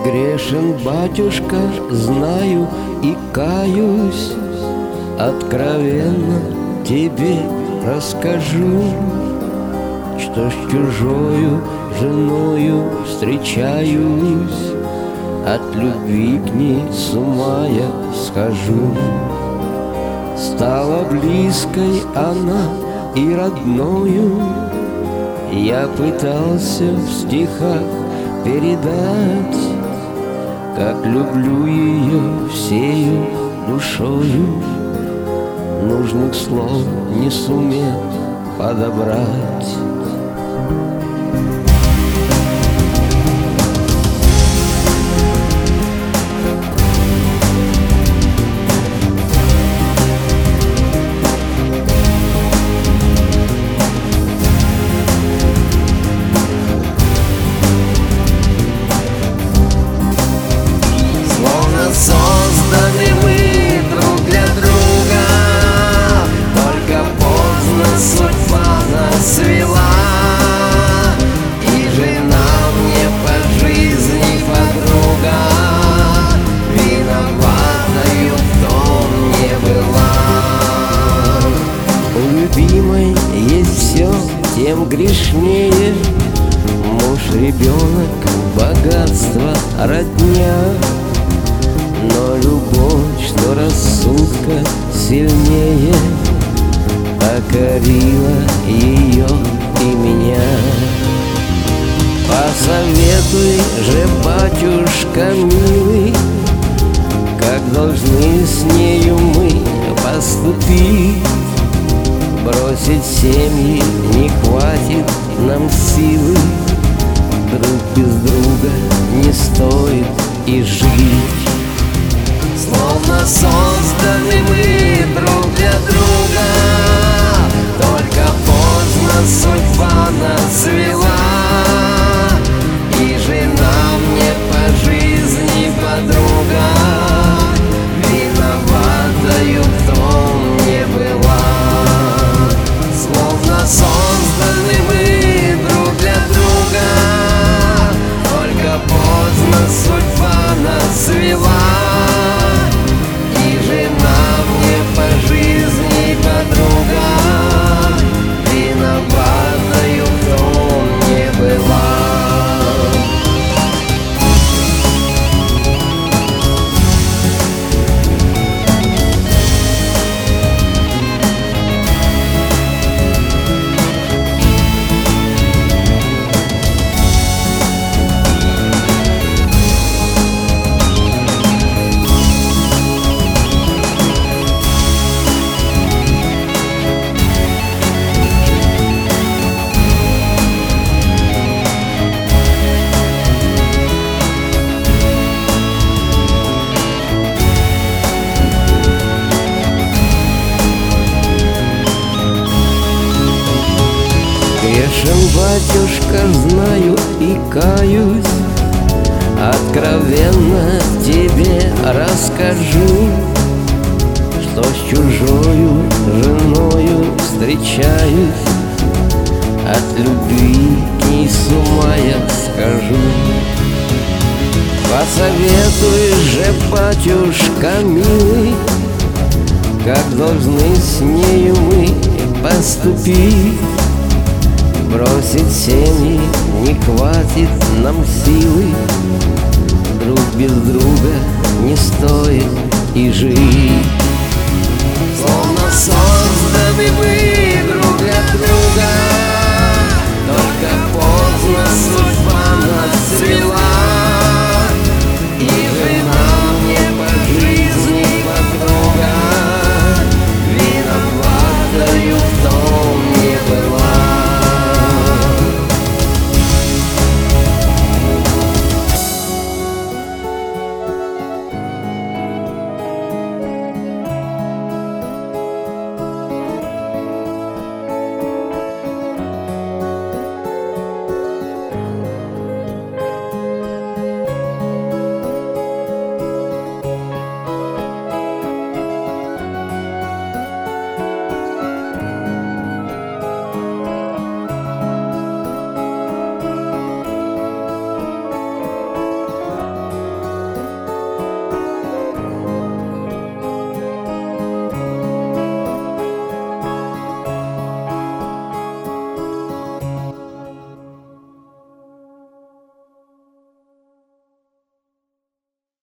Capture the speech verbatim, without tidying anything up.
Грешен, батюшка, знаю и каюсь, откровенно тебе расскажу, что с чужою женою встречаюсь, от любви к ней с ума я схожу. Стала близкой она и родною, я пытался в стихах передать, как люблю ее всею душою, нужных слов не сумел подобрать. Созданы мы друг для друга, только поздно судьба нас свела. И жена мне по жизни подруга, виноватою в том не была. У любимой есть все, тем грешнее муж, ребенок, богатство, родня. Но любовь, что рассудка сильнее, покорила ее и меня. Посоветуй же, батюшка милый, как должны с нею мы поступить. Бросить семьи не хватит нам силы, друг без друга не стоит и жить. Словно созданы мы друг для друга, только поздно судьба нас свела. И жена мне по жизни подруга, виноватою в том не была. Словно созданы мы друг для друга, только поздно судьба нас свела. Грешен, батюшка, знаю и каюсь, откровенно тебе расскажу, что с чужою женою встречаюсь, от любви к ней с ума я схожу. Посоветуй же, батюшка милый, как должны с нею мы поступить. Бросить семьи не хватит нам силы, друг без друга не стоит и жить.